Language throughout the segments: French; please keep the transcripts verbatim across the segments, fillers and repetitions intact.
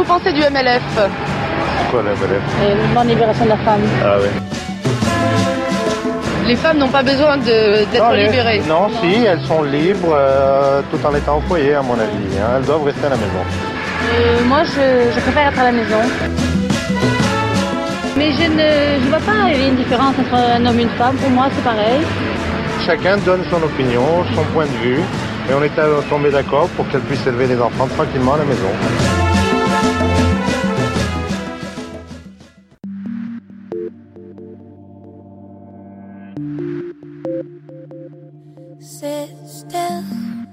vous pensez du M L F ? C'est quoi le M L F ? Le mouvement de libération de la femme. Ah oui. Les femmes n'ont pas besoin de, d'être non, les... libérées. Non, non, si, elles sont libres euh, tout en étant au foyer, à mon avis. Hein. Elles doivent rester à la maison. Euh, moi, je, je préfère être à la maison. Mais je ne je vois pas une différence entre un homme et une femme. Pour moi, c'est pareil. Chacun donne son opinion, son point de vue. Et on est tombé d'accord pour qu'elles puissent élever les enfants tranquillement à la maison. Sit still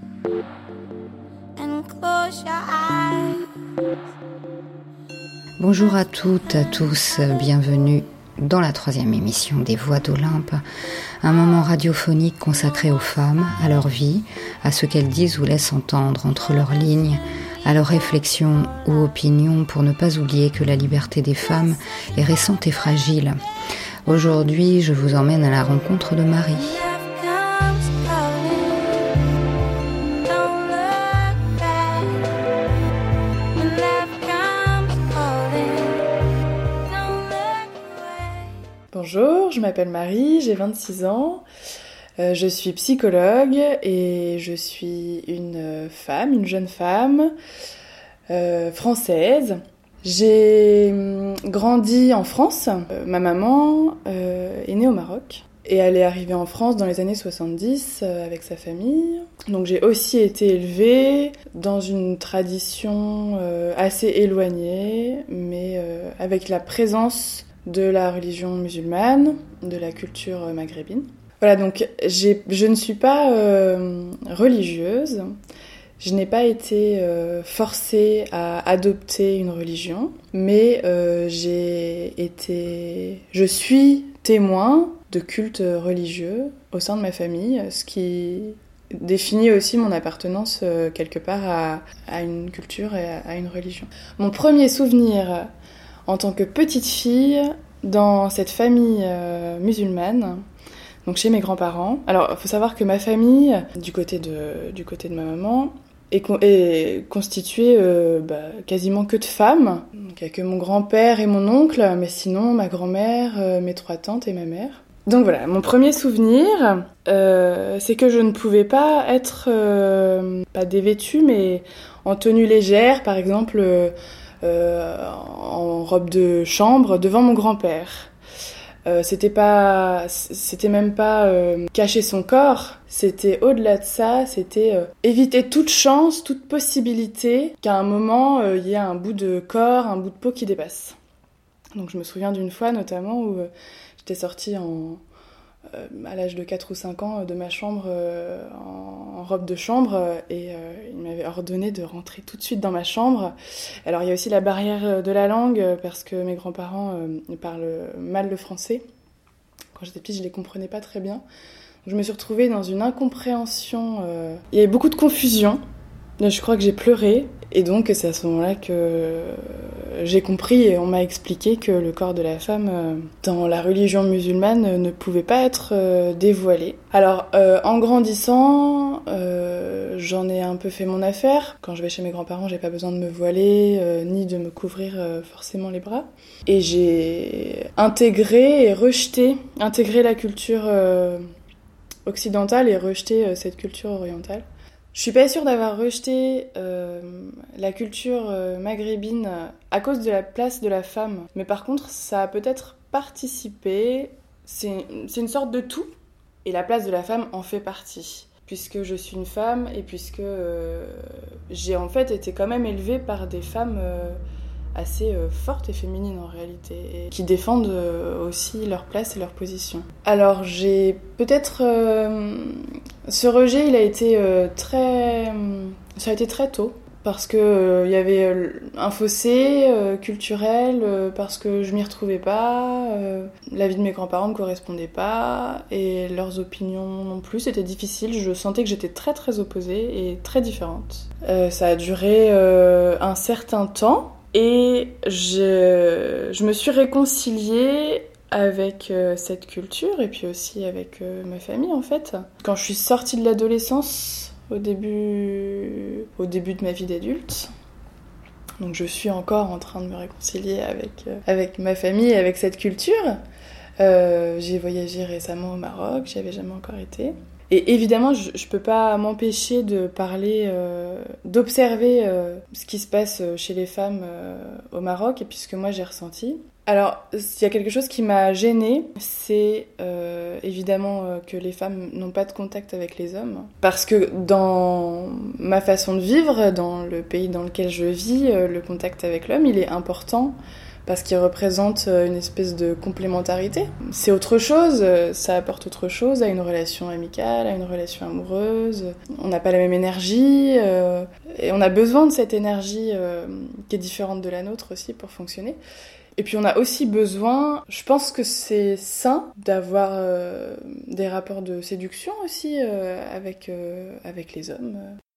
and close your eyes. Bonjour à toutes, à tous, bienvenue dans la troisième émission des Voix d'Olympe, un moment radiophonique consacré aux femmes, à leur vie, à ce qu'elles disent ou laissent entendre entre leurs lignes, à leurs réflexions ou opinions, pour ne pas oublier que la liberté des femmes est récente et fragile. Aujourd'hui, je vous emmène à la rencontre de Marie. Bonjour, je m'appelle Marie, j'ai vingt-six ans, euh, je suis psychologue et je suis une femme, une jeune femme euh, française. J'ai grandi en France, euh, ma maman euh, est née au Maroc et elle est arrivée en France dans les années soixante-dix euh, avec sa famille. Donc j'ai aussi été élevée dans une tradition euh, assez éloignée, mais euh, avec la présence de la religion musulmane, de la culture maghrébine. Voilà, donc j'ai, je ne suis pas euh, religieuse, je n'ai pas été euh, forcée à adopter une religion, mais euh, j'ai été, je suis témoin de cultes religieux au sein de ma famille, ce qui définit aussi mon appartenance euh, quelque part à, à une culture et à, à une religion. Mon premier souvenir en tant que petite fille, dans cette famille euh, musulmane, donc chez mes grands-parents. Alors, il faut savoir que ma famille, du côté de, du côté de ma maman, est, con- est constituée euh, bah, quasiment que de femmes. Donc, il n'y a que mon grand-père et mon oncle, mais sinon ma grand-mère, euh, mes trois tantes et ma mère. Donc voilà, mon premier souvenir, euh, c'est que je ne pouvais pas être, euh, pas dévêtue, mais en tenue légère, par exemple... Euh, Euh, en robe de chambre devant mon grand-père. Euh, c'était pas, c'était même pas euh, cacher son corps, c'était au-delà de ça, c'était euh, éviter toute chance, toute possibilité qu'à un moment il euh, y ait un bout de corps, un bout de peau qui dépasse. Donc je me souviens d'une fois notamment où euh, j'étais sortie en Euh, à l'âge de quatre ou cinq ans, de ma chambre euh, en, en robe de chambre et euh, il m'avait ordonné de rentrer tout de suite dans ma chambre. Alors il y a aussi la barrière de la langue parce que mes grands-parents euh, parlent mal le français. Quand j'étais petite, je les comprenais pas très bien. Donc, je me suis retrouvée dans une incompréhension. Euh... Il y avait beaucoup de confusion. Je crois que j'ai pleuré. Et donc, c'est à ce moment-là que j'ai compris et on m'a expliqué que le corps de la femme, dans la religion musulmane, ne pouvait pas être dévoilé. Alors, euh, en grandissant, euh, j'en ai un peu fait mon affaire. Quand je vais chez mes grands-parents, j'ai pas besoin de me voiler, euh, ni de me couvrir euh, forcément les bras. Et j'ai intégré et rejeté, intégré la culture euh, occidentale et rejeté euh, cette culture orientale. Je suis pas sûre d'avoir rejeté euh, la culture euh, maghrébine à cause de la place de la femme. Mais par contre, ça a peut-être participé. C'est, c'est une sorte de tout. Et la place de la femme en fait partie. Puisque je suis une femme et puisque euh, j'ai en fait été quand même élevée par des femmes euh, assez euh, fortes et féminines en réalité. Et qui défendent euh, aussi leur place et leur position. Alors j'ai peut-être... Euh, Ce rejet, il a été euh, très, ça a été très tôt parce que euh, il y avait euh, un fossé euh, culturel, euh, parce que je m'y retrouvais pas, euh, la vie de mes grands-parents me correspondait pas et leurs opinions non plus. C'était difficile. Je sentais que j'étais très très opposée et très différente. Euh, ça a duré euh, un certain temps et je, je me suis réconciliée avec euh, cette culture et puis aussi avec euh, ma famille en fait. Quand je suis sortie de l'adolescence, au début, au début de ma vie d'adulte, Donc je suis encore en train de me réconcilier avec, euh, avec ma famille et avec cette culture. Euh, j'ai voyagé récemment au Maroc, j'y avais jamais encore été. Et évidemment, je, je peux pas m'empêcher de parler, euh, d'observer euh, ce qui se passe chez les femmes euh, au Maroc et puis ce que moi j'ai ressenti. Alors, il y a quelque chose qui m'a gênée, c'est euh, évidemment euh, que les femmes n'ont pas de contact avec les hommes. Parce que dans ma façon de vivre, dans le pays dans lequel je vis, euh, le contact avec l'homme, il est important. Parce qu'il représente une espèce de complémentarité. C'est autre chose, ça apporte autre chose à une relation amicale, à une relation amoureuse. On n'a pas la même énergie, euh, et on a besoin de cette énergie euh, qui est différente de la nôtre aussi pour fonctionner. Et puis on a aussi besoin, je pense que c'est sain d'avoir euh, des rapports de séduction aussi euh, avec, euh, avec les hommes.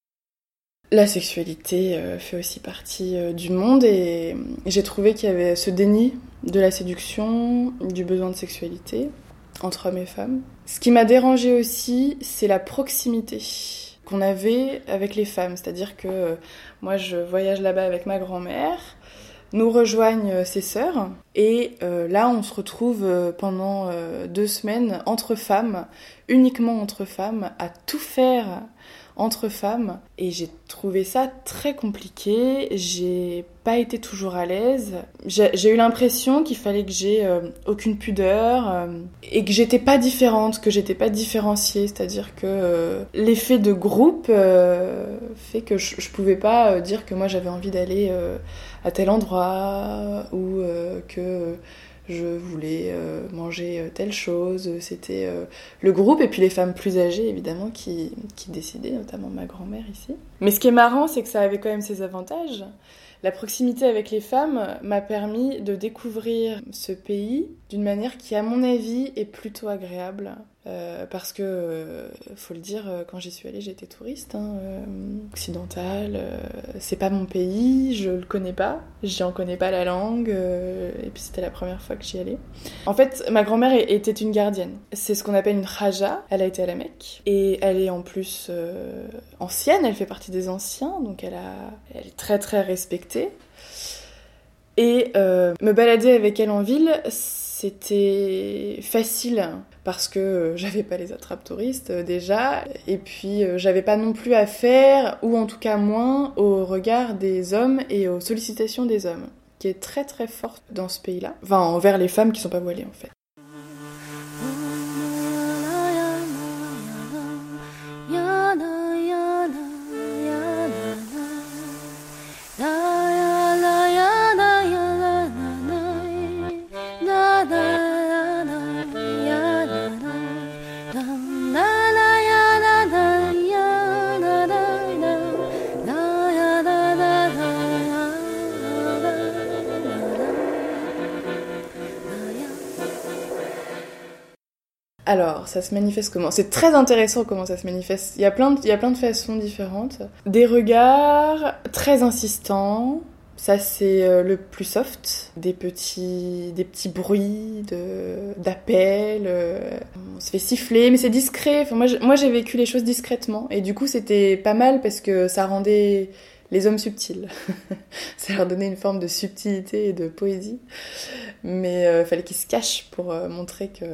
La sexualité euh, fait aussi partie euh, du monde et j'ai trouvé qu'il y avait ce déni de la séduction, du besoin de sexualité entre hommes et femmes. Ce qui m'a dérangée aussi, c'est la proximité qu'on avait avec les femmes. C'est-à-dire que euh, moi, je voyage là-bas avec ma grand-mère, nous rejoignent ses sœurs et euh, là, on se retrouve euh, pendant euh, deux semaines entre femmes, uniquement entre femmes, à tout faire entre femmes, et j'ai trouvé ça très compliqué, j'ai pas été toujours à l'aise, j'ai, j'ai eu l'impression qu'il fallait que j'ai euh, aucune pudeur, euh, et que j'étais pas différente, que j'étais pas différenciée, c'est-à-dire que euh, l'effet de groupe euh, fait que je, je pouvais pas euh, dire que moi j'avais envie d'aller euh, à tel endroit, ou euh, que je voulais euh, manger telle chose, c'était euh, le groupe et puis les femmes plus âgées évidemment qui, qui décidaient, notamment ma grand-mère ici. Mais ce qui est marrant, c'est que ça avait quand même ses avantages. La proximité avec les femmes m'a permis de découvrir ce pays d'une manière qui, à mon avis, est plutôt agréable. Euh, parce que, euh, faut le dire, quand j'y suis allée, j'étais touriste, hein, euh, occidentale. Euh, c'est pas mon pays, je le connais pas, j'en connais pas la langue, euh, et puis c'était la première fois que j'y allais. En fait, ma grand-mère était une gardienne. C'est ce qu'on appelle une Khaja. Elle a été à la Mecque, et elle est en plus euh, ancienne, elle fait partie des anciens, donc elle, a, elle est très très respectée. Et euh, me balader avec elle en ville, c'était facile parce que j'avais pas les attrapes touristes euh, déjà, et puis euh, j'avais pas non plus affaire, ou en tout cas moins, au regard des hommes et aux sollicitations des hommes, qui est très très forte dans ce pays-là, enfin envers les femmes qui sont pas voilées en fait. Alors, ça se manifeste comment ? C'est très intéressant comment ça se manifeste. Il y a plein de, il y a plein de façons différentes. Des regards très insistants, ça c'est le plus soft. Des petits, des petits bruits de, d'appels. On se fait siffler, mais c'est discret. Enfin, moi, moi, j'ai vécu les choses discrètement. Et du coup, c'était pas mal parce que ça rendait les hommes subtils. Ça leur donnait une forme de subtilité et de poésie. Mais il euh, fallait qu'ils se cachent pour euh, montrer que...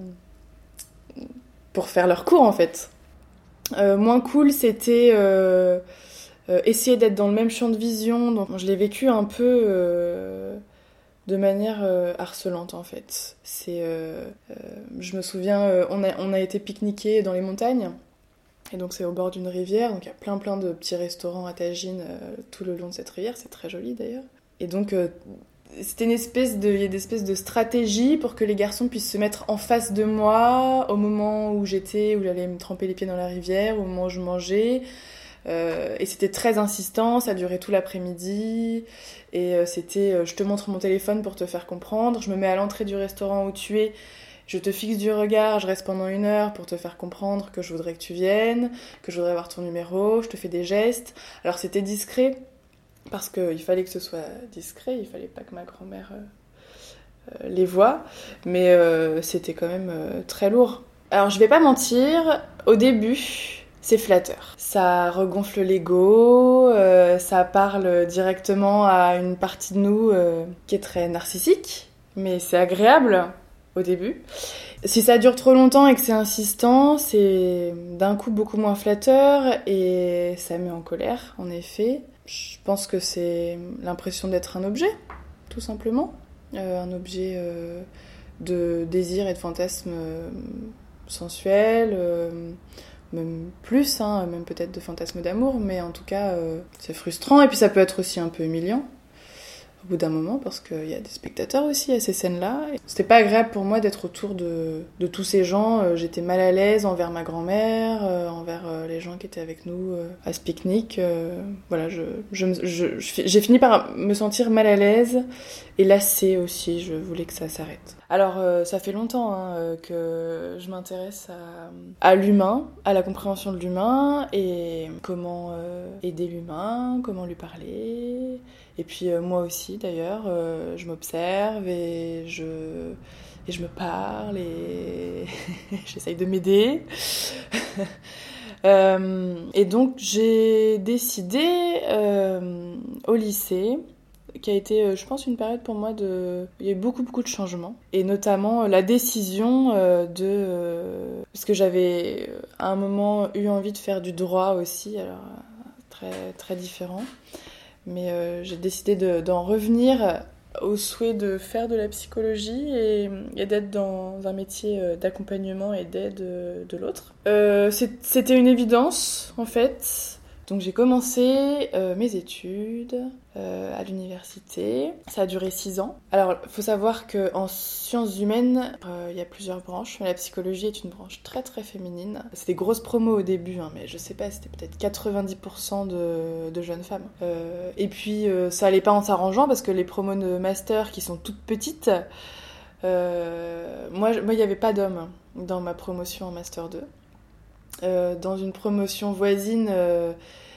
pour faire leur cours en fait. Euh, moins cool, c'était euh, euh, essayer d'être dans le même champ de vision. Donc je l'ai vécu un peu euh, de manière euh, harcelante en fait. C'est, euh, euh, je me souviens, euh, on, a, on a été pique-niquer dans les montagnes. Et donc c'est au bord d'une rivière, donc il y a plein plein de petits restaurants à tagines euh, tout le long de cette rivière. C'est très joli d'ailleurs. Et donc... Euh, C'était une espèce de, il y a des espèces de stratégie pour que les garçons puissent se mettre en face de moi au moment où j'étais, où j'allais me tremper les pieds dans la rivière, au moment où je mangeais. Euh, et c'était très insistant, ça durait tout l'après-midi. Et euh, c'était, euh, je te montre mon téléphone pour te faire comprendre. Je me mets à l'entrée du restaurant où tu es. Je te fixe du regard, je reste pendant une heure pour te faire comprendre que je voudrais que tu viennes, que je voudrais avoir ton numéro. Je te fais des gestes. Alors c'était discret. Parce qu'il fallait que ce soit discret, il fallait pas que ma grand-mère euh, euh, les voie, mais euh, c'était quand même euh, très lourd. Alors je vais pas mentir, au début, c'est flatteur. Ça regonfle l'ego, euh, ça parle directement à une partie de nous euh, qui est très narcissique, mais c'est agréable au début. Si ça dure trop longtemps et que c'est insistant, c'est d'un coup beaucoup moins flatteur et ça met en colère, en effet. Je pense que c'est l'impression d'être un objet, tout simplement. Euh, un objet euh, de désir et de fantasme euh, sensuel, euh, même plus, hein, même peut-être de fantasme d'amour, mais en tout cas, euh, c'est frustrant. Et puis ça peut être aussi un peu humiliant, au bout d'un moment, parce qu'il y a des spectateurs aussi à ces scènes-là. C'était pas agréable pour moi d'être autour de, de tous ces gens. Euh, j'étais mal à l'aise envers ma grand-mère, euh, envers euh, les gens qui étaient avec nous euh, à ce pique-nique. Euh, voilà, je, je, je, je, j'ai fini par me sentir mal à l'aise et lassée aussi. Je voulais que ça s'arrête. Alors, euh, ça fait longtemps hein, euh, que je m'intéresse à, à l'humain, à la compréhension de l'humain et comment euh, aider l'humain, comment lui parler. Et puis euh, moi aussi d'ailleurs, euh, je m'observe et je, et je me parle et j'essaye de m'aider. euh, et donc j'ai décidé euh, au lycée, qui a été, je pense, une période pour moi de... Il y a eu beaucoup, beaucoup de changements. Et notamment la décision euh, de... Euh... Parce que j'avais à un moment eu envie de faire du droit aussi, alors très, très différent. Mais euh, j'ai décidé de, d'en revenir au souhait de faire de la psychologie et, et d'être dans un métier d'accompagnement et d'aide de, de l'autre. Euh, c'est, c'était une évidence, en fait. Donc j'ai commencé euh, mes études euh, à l'université. Ça a duré six ans. Alors, il faut savoir qu'en sciences humaines, euh, il y a plusieurs branches. Mais la psychologie est une branche très très féminine. C'est des grosses promos au début, hein, mais je sais pas, c'était peut-être quatre-vingt-dix pour cent de, de jeunes femmes. Euh, et puis, euh, ça allait pas en s'arrangeant parce que les promos de master qui sont toutes petites, euh, moi, moi, il n'y avait pas d'hommes dans ma promotion en master deux. Euh, dans une promotion voisine, euh,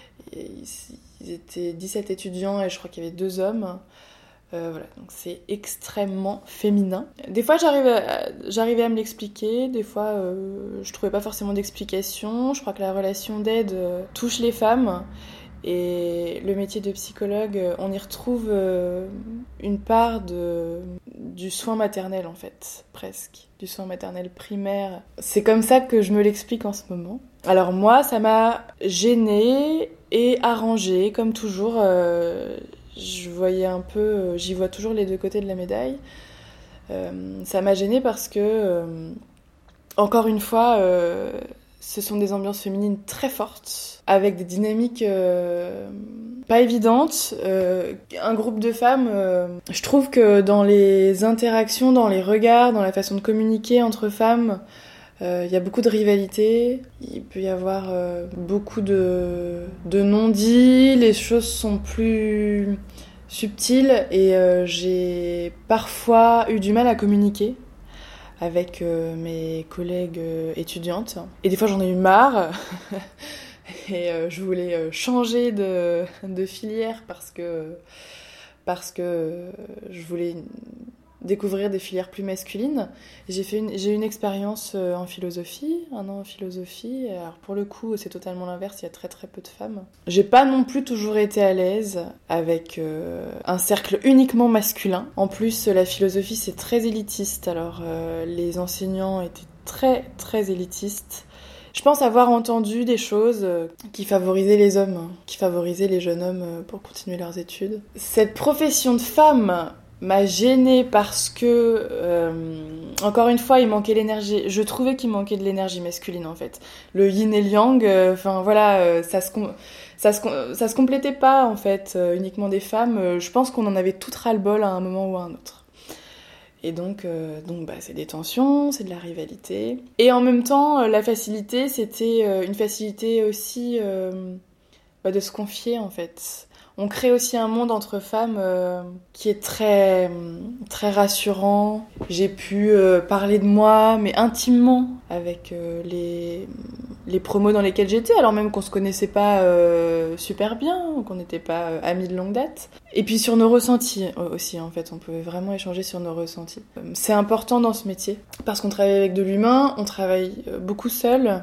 ils étaient dix-sept étudiants et je crois qu'il y avait deux hommes. Euh, voilà, donc c'est extrêmement féminin. Des fois, j'arrivais à, j'arrivais à me l'expliquer. Des fois, euh, je trouvais pas forcément d'explication. Je crois que la relation d'aide euh, touche les femmes. Et le métier de psychologue, on y retrouve euh, une part de, du soin maternel, en fait, presque. Du soin maternel primaire. C'est comme ça que je me l'explique en ce moment. Alors moi, ça m'a gênée et arrangée, comme toujours. Euh, je voyais un peu... J'y vois toujours les deux côtés de la médaille. Euh, ça m'a gênée parce que, euh, encore une fois... Euh, ce sont des ambiances féminines très fortes, avec des dynamiques euh, pas évidentes. Euh, un groupe de femmes, euh, je trouve que dans les interactions, dans les regards, dans la façon de communiquer entre femmes, euh, il y a beaucoup de rivalité. Il peut y avoir euh, beaucoup de, de non-dits, les choses sont plus subtiles et euh, j'ai parfois eu du mal à communiquer avec euh, mes collègues euh, étudiantes. Et des fois, j'en ai eu marre. et euh, je voulais euh, changer de, de filière parce que, parce que euh, je voulais découvrir des filières plus masculines. J'ai fait une, j'ai eu une expérience euh, en philosophie, un an en philosophie. Alors pour le coup, c'est totalement l'inverse, il y a très très peu de femmes. J'ai pas non plus toujours été à l'aise avec euh, un cercle uniquement masculin. En plus, la philosophie, c'est très élitiste. Alors euh, les enseignants étaient très très élitistes. Je pense avoir entendu des choses qui favorisaient les hommes, qui favorisaient les jeunes hommes pour continuer leurs études. Cette profession de femme m'a gênée parce que, euh, encore une fois, il manquait l'énergie. Je trouvais qu'il manquait de l'énergie masculine, en fait. Le yin et le yang, enfin euh, voilà, euh, ça se com- ça se com- ça se complétait pas, en fait, euh, uniquement des femmes. Euh, je pense qu'on en avait tout ras-le-bol à un moment ou à un autre. Et donc, euh, donc bah, c'est des tensions, c'est de la rivalité. Et en même temps, euh, la facilité, c'était euh, une facilité aussi euh, bah, de se confier, en fait. On crée aussi un monde entre femmes euh, qui est très, très rassurant. J'ai pu euh, parler de moi, mais intimement, avec euh, les, les promos dans lesquelles j'étais, alors même qu'on se connaissait pas euh, super bien, qu'on n'était pas euh, amis de longue date. Et puis sur nos ressentis aussi, en fait, on pouvait vraiment échanger sur nos ressentis. C'est important dans ce métier, parce qu'on travaille avec de l'humain, on travaille beaucoup seul.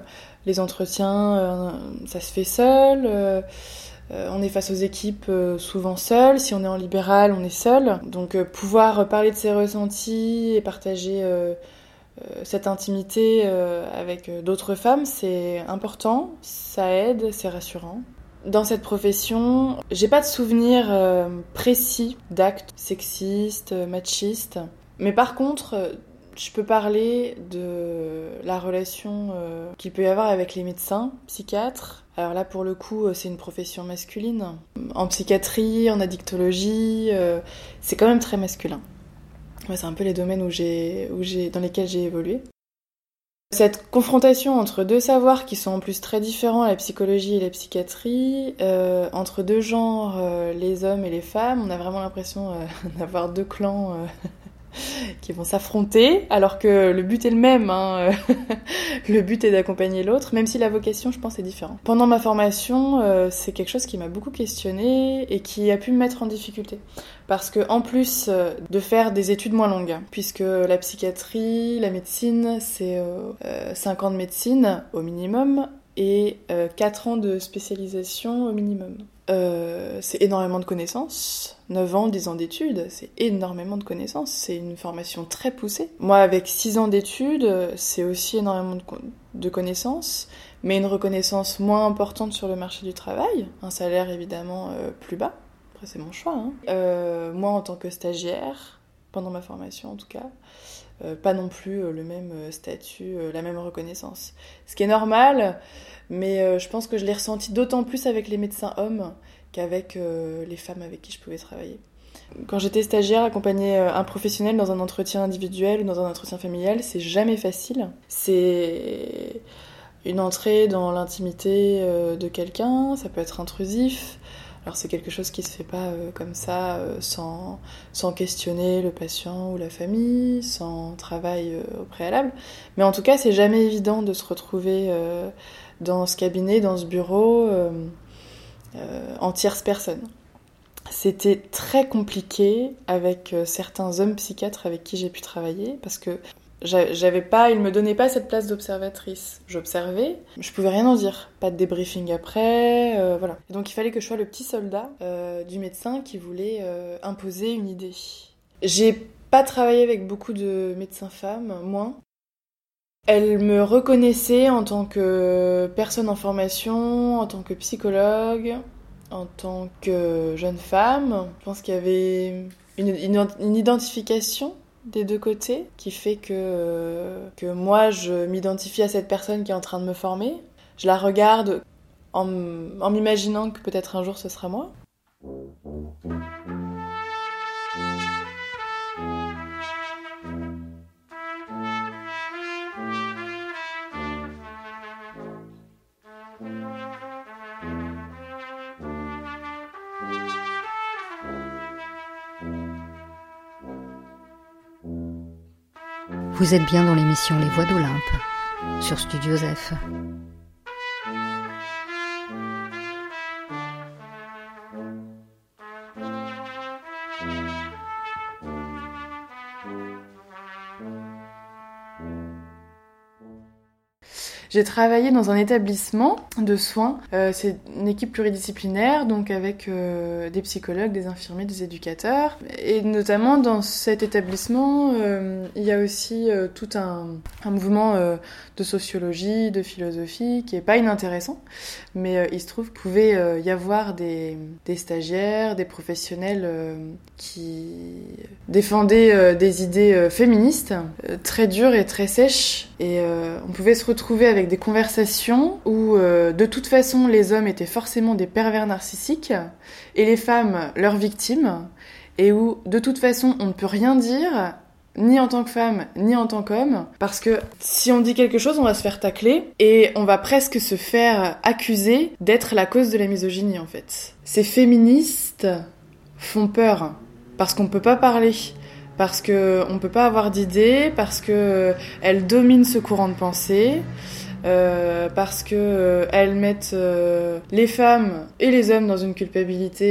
Les entretiens, euh, ça se fait seul. Euh, euh, on est face aux équipes euh, souvent seul. Si on est en libéral, on est seul. Donc euh, pouvoir parler de ses ressentis et partager euh, euh, cette intimité euh, avec euh, d'autres femmes, c'est important, ça aide, c'est rassurant. Dans cette profession, j'ai pas de souvenir euh, précis d'actes sexistes, machistes. Mais par contre, euh, je peux parler de la relation euh, qu'il peut y avoir avec les médecins, psychiatres. Alors là, pour le coup, c'est une profession masculine. En psychiatrie, en addictologie, euh, c'est quand même très masculin. Ouais, c'est un peu les domaines où j'ai, où j'ai, dans lesquels j'ai évolué. Cette confrontation entre deux savoirs qui sont en plus très différents, la psychologie et la psychiatrie, euh, entre deux genres, euh, les hommes et les femmes, on a vraiment l'impression euh, d'avoir deux clans euh, qui vont s'affronter, alors que le but est le même, hein. Le but est d'accompagner l'autre, même si la vocation, je pense, est différente. Pendant ma formation, euh, c'est quelque chose qui m'a beaucoup questionnée et qui a pu me mettre en difficulté. Parce que, en plus euh, de faire des études moins longues, puisque la psychiatrie, la médecine, c'est euh, euh, cinq ans de médecine au minimum et euh, quatre ans de spécialisation au minimum. Euh, c'est énormément de connaissances. neuf ans, dix ans d'études, c'est énormément de connaissances. C'est une formation très poussée. Moi, avec six ans d'études, c'est aussi énormément de, co- de connaissances, mais une reconnaissance moins importante sur le marché du travail. Un salaire, évidemment, euh, plus bas. Après, c'est mon choix. Hein. Euh, moi, en tant que stagiaire, pendant ma formation en tout cas, euh, pas non plus euh, le même statut, euh, la même reconnaissance. Ce qui est normal, mais euh, je pense que je l'ai ressenti d'autant plus avec les médecins hommes qu'avec euh, les femmes avec qui je pouvais travailler. Quand j'étais stagiaire, accompagner euh, un professionnel dans un entretien individuel ou dans un entretien familial, c'est jamais facile. C'est une entrée dans l'intimité euh, de quelqu'un, ça peut être intrusif. Alors c'est quelque chose qui se fait pas euh, comme ça, euh, sans, sans questionner le patient ou la famille, sans travail euh, au préalable. Mais en tout cas, c'est jamais évident de se retrouver euh, dans ce cabinet, dans ce bureau, euh, euh, en tierce personne. C'était très compliqué avec euh, certains hommes psychiatres avec qui j'ai pu travailler, parce que j'avais pas, ils me donnaient pas cette place d'observatrice. J'observais, je pouvais rien en dire. Pas de débriefing après, euh, voilà. Et donc il fallait que je sois le petit soldat euh, du médecin qui voulait euh, imposer une idée. J'ai pas travaillé avec beaucoup de médecins femmes, moins. Elles me reconnaissaient en tant que personne en formation, en tant que psychologue, en tant que jeune femme. Je pense qu'il y avait une, une, une identification des deux côtés, qui fait que, euh, que moi, je m'identifie à cette personne qui est en train de me former. Je la regarde en, en m'imaginant que peut-être un jour ce sera moi. Vous êtes bien dans l'émission Les Voix d'Olympe, sur Studio F. J'ai travaillé dans un établissement de soins. Euh, c'est une équipe pluridisciplinaire, donc avec euh, des psychologues, des infirmiers, des éducateurs. Et notamment dans cet établissement, euh, il y a aussi euh, tout un, un mouvement euh, de sociologie, de philosophie, qui est pas inintéressant. Mais euh, il se trouve qu'il pouvait euh, y avoir des, des stagiaires, des professionnels euh, qui défendaient euh, des idées euh, féministes, euh, très dures et très sèches. Et euh, on pouvait se retrouver avec des conversations où euh, de toute façon les hommes étaient forcément des pervers narcissiques et les femmes leurs victimes, et où de toute façon on ne peut rien dire ni en tant que femme ni en tant qu'homme, parce que si on dit quelque chose on va se faire tacler et on va presque se faire accuser d'être la cause de la misogynie en fait. Ces féministes font peur parce qu'on peut pas parler, parce qu'on ne peut pas avoir d'idées, parce qu'elles dominent ce courant de pensée. euh, parce que euh, elles mettent euh, les femmes et les hommes dans une culpabilité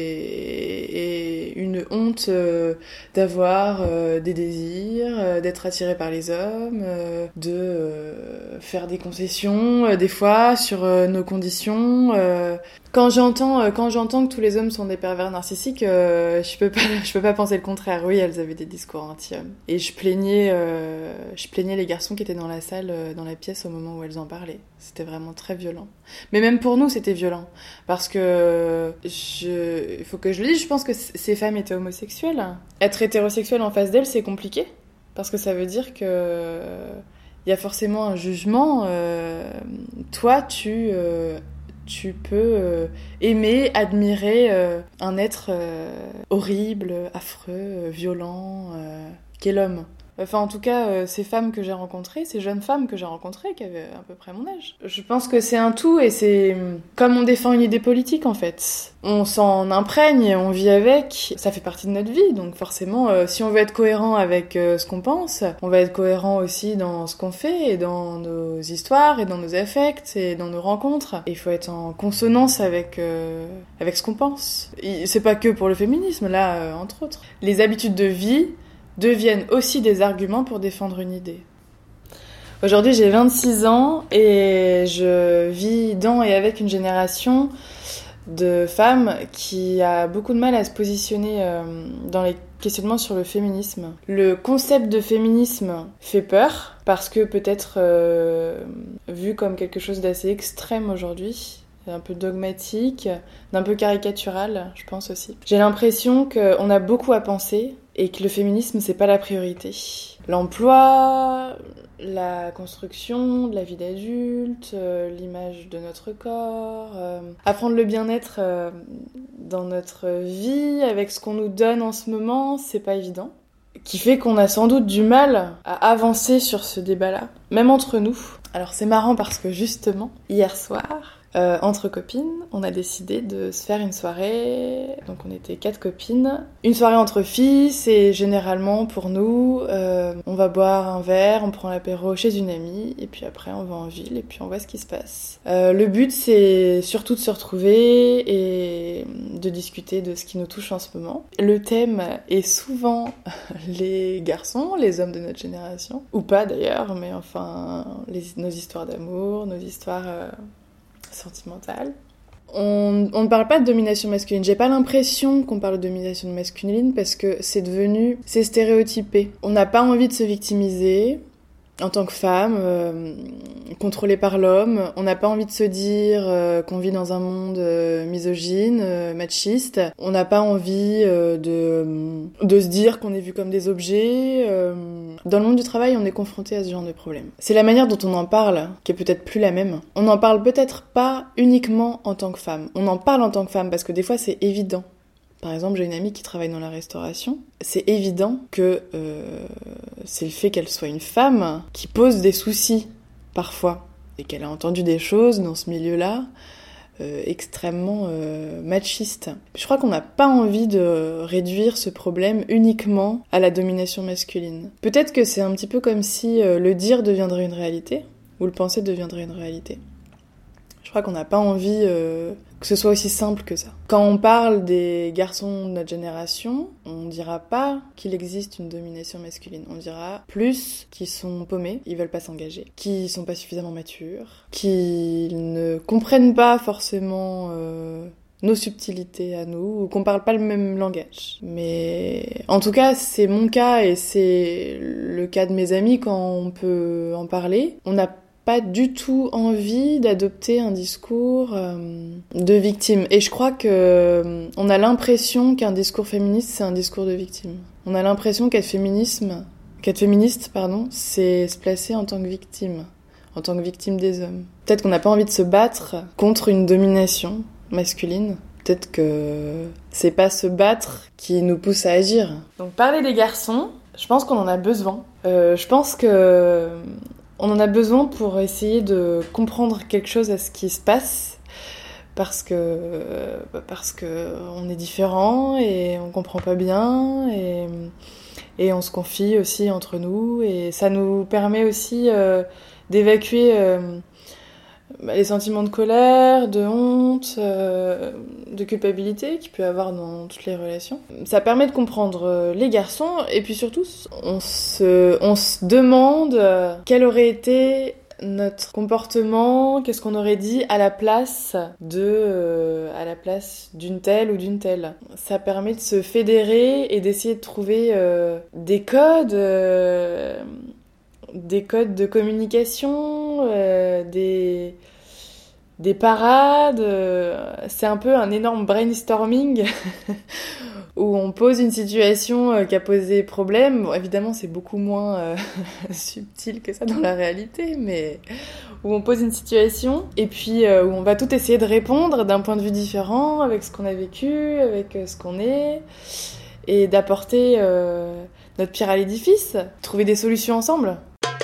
et, et une honte euh, d'avoir euh, des désirs, euh, d'être attirés par les hommes, euh, de euh, faire des concessions euh, des fois sur euh, nos conditions. Euh. Quand j'entends euh, quand j'entends que tous les hommes sont des pervers narcissiques, euh, je peux pas je peux pas penser le contraire. Oui, elles avaient des discours anti-hommes et je plaignais euh, je plaignais les garçons qui étaient dans la salle, euh, dans la pièce au moment où elles en parlaient. C'était vraiment très violent. Mais même pour nous, c'était violent parce que je il faut que je le dise, je pense que c- ces femmes étaient homosexuelles. Être hétérosexuel en face d'elles, c'est compliqué parce que ça veut dire que il y a forcément un jugement. Euh, toi, tu euh, tu peux euh, aimer, admirer euh, un être euh, horrible, affreux, euh, violent, euh, qu'est l'homme. Enfin, en tout cas, euh, ces femmes que j'ai rencontrées, ces jeunes femmes que j'ai rencontrées, qui avaient à peu près mon âge. Je pense que c'est un tout et c'est comme on défend une idée politique, en fait. On s'en imprègne, on vit avec, ça fait partie de notre vie, donc forcément, euh, si on veut être cohérent avec euh, ce qu'on pense, on va être cohérent aussi dans ce qu'on fait, et dans nos histoires, et dans nos affects, et dans nos rencontres. Il faut être en consonance avec, euh, avec ce qu'on pense. Et c'est pas que pour le féminisme, là, euh, entre autres. Les habitudes de vie deviennent aussi des arguments pour défendre une idée. Aujourd'hui, j'ai vingt-six ans et je vis dans et avec une génération de femmes qui a beaucoup de mal à se positionner euh, dans les questionnements sur le féminisme. Le concept de féminisme fait peur parce que peut-être euh, vu comme quelque chose d'assez extrême aujourd'hui, un peu dogmatique, d'un peu caricatural, je pense aussi. J'ai l'impression qu'on a beaucoup à penser et que le féminisme, c'est pas la priorité. L'emploi, la construction de la vie d'adulte, euh, l'image de notre corps, euh, apprendre le bien-être euh, dans notre vie avec ce qu'on nous donne en ce moment, c'est pas évident. Qui fait qu'on a sans doute du mal à avancer sur ce débat-là, même entre nous. Alors c'est marrant parce que justement, hier soir, Euh, entre copines, on a décidé de se faire une soirée, donc on était quatre copines, une soirée entre filles, c'est généralement pour nous, euh, on va boire un verre, on prend l'apéro chez une amie, et puis après on va en ville, et puis on voit ce qui se passe. Euh, le but c'est surtout de se retrouver et de discuter de ce qui nous touche en ce moment. Le thème est souvent les garçons, les hommes de notre génération, ou pas d'ailleurs, mais enfin les, nos histoires d'amour, nos histoires... Euh, sentimentale. On, on ne parle pas de domination masculine. J'ai pas l'impression qu'on parle de domination masculine parce que c'est devenu... c'est stéréotypé. On n'a pas envie de se victimiser en tant que femme, euh, contrôlée par l'homme. On n'a pas envie de se dire euh, qu'on vit dans un monde euh, misogyne, euh, machiste. On n'a pas envie euh, de, de se dire qu'on est vu comme des objets. Euh, dans le monde du travail, on est confronté à ce genre de problème. C'est la manière dont on en parle qui est peut-être plus la même. On n'en parle peut-être pas uniquement en tant que femme. On en parle en tant que femme parce que des fois, c'est évident. Par exemple, j'ai une amie qui travaille dans la restauration. C'est évident que euh, c'est le fait qu'elle soit une femme qui pose des soucis, parfois. Et qu'elle a entendu des choses dans ce milieu-là euh, extrêmement euh, machistes. Je crois qu'on n'a pas envie de réduire ce problème uniquement à la domination masculine. Peut-être que c'est un petit peu comme si euh, le dire deviendrait une réalité, ou le penser deviendrait une réalité. Je crois qu'on n'a pas envie euh, que ce soit aussi simple que ça. Quand on parle des garçons de notre génération, on dira pas qu'il existe une domination masculine. On dira plus qu'ils sont paumés, ils veulent pas s'engager, qu'ils sont pas suffisamment matures, qu'ils ne comprennent pas forcément euh, nos subtilités à nous, ou qu'on parle pas le même langage. Mais en tout cas, c'est mon cas et c'est le cas de mes amis quand on peut en parler. On n'a pas du tout envie d'adopter un discours euh, de victime. Et je crois que euh, on a l'impression qu'un discours féministe, c'est un discours de victime. On a l'impression qu'être féminisme, qu'être féministe, pardon, c'est se placer en tant que victime, en tant que victime des hommes. Peut-être qu'on n'a pas envie de se battre contre une domination masculine. Peut-être que c'est pas se battre qui nous pousse à agir. Donc parler des garçons, je pense qu'on en a besoin. Euh, je pense que on en a besoin pour essayer de comprendre quelque chose à ce qui se passe, parce que parce que on est différents et on comprend pas bien et et on se confie aussi entre nous et ça nous permet aussi euh, d'évacuer euh, bah, les sentiments de colère, de honte, euh, de culpabilité qu'il peut y avoir dans toutes les relations. Ça permet de comprendre les garçons et puis surtout on se, on se demande quel aurait été notre comportement, qu'est-ce qu'on aurait dit à la place de, euh, à la place d'une telle ou d'une telle. Ça permet de se fédérer et d'essayer de trouver euh, des codes, euh, des codes de communication, euh, des des parades. Euh, c'est un peu un énorme brainstorming où on pose une situation euh, qui a posé problème. Bon, évidemment, c'est beaucoup moins euh, subtil que ça dans la réalité, mais où on pose une situation et puis euh, où on va tout essayer de répondre d'un point de vue différent, avec ce qu'on a vécu, avec euh, ce qu'on est, et d'apporter euh, notre pierre à l'édifice, trouver des solutions ensemble.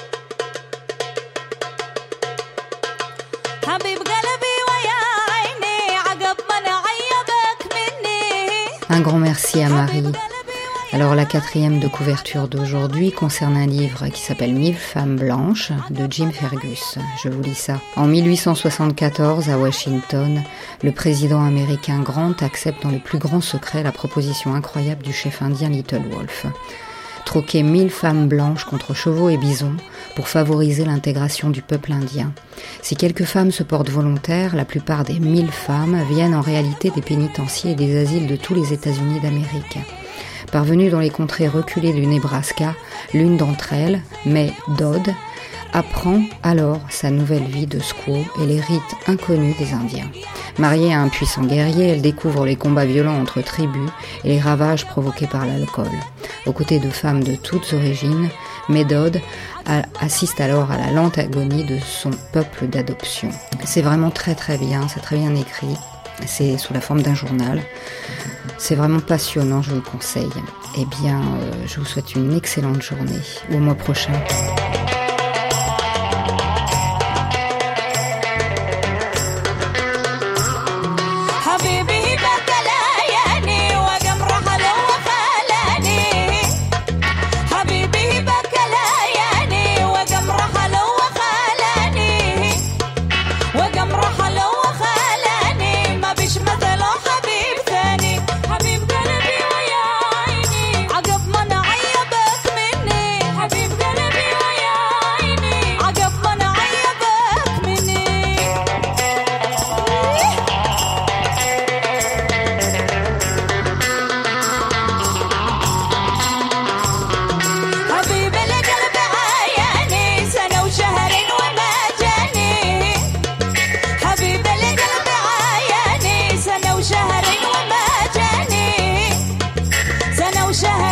Un grand merci à Marie. Alors la quatrième de couverture d'aujourd'hui concerne un livre qui s'appelle Mille femmes blanches de Jim Fergus. Je vous lis ça. En mille huit cent soixante-quatorze, à Washington, le président américain Grant accepte dans les plus grands secrets la proposition incroyable du chef indien Little Wolf. Troquer mille femmes blanches contre chevaux et bisons pour favoriser l'intégration du peuple indien. Si quelques femmes se portent volontaires, la plupart des mille femmes viennent en réalité des pénitenciers et des asiles de tous les États-Unis d'Amérique. Parvenue dans les contrées reculées du Nebraska, l'une d'entre elles, May Dodd, apprend alors sa nouvelle vie de squaw et les rites inconnus des Indiens. Mariée à un puissant guerrier, elle découvre les combats violents entre tribus et les ravages provoqués par l'alcool. Aux côtés de femmes de toutes origines, May Dodd assiste alors à la lente agonie de son peuple d'adoption. C'est vraiment très très bien, c'est très bien écrit. C'est sous la forme d'un journal. C'est vraiment passionnant, je vous le conseille. Eh bien, euh, je vous souhaite une excellente journée. Au mois prochain. شهر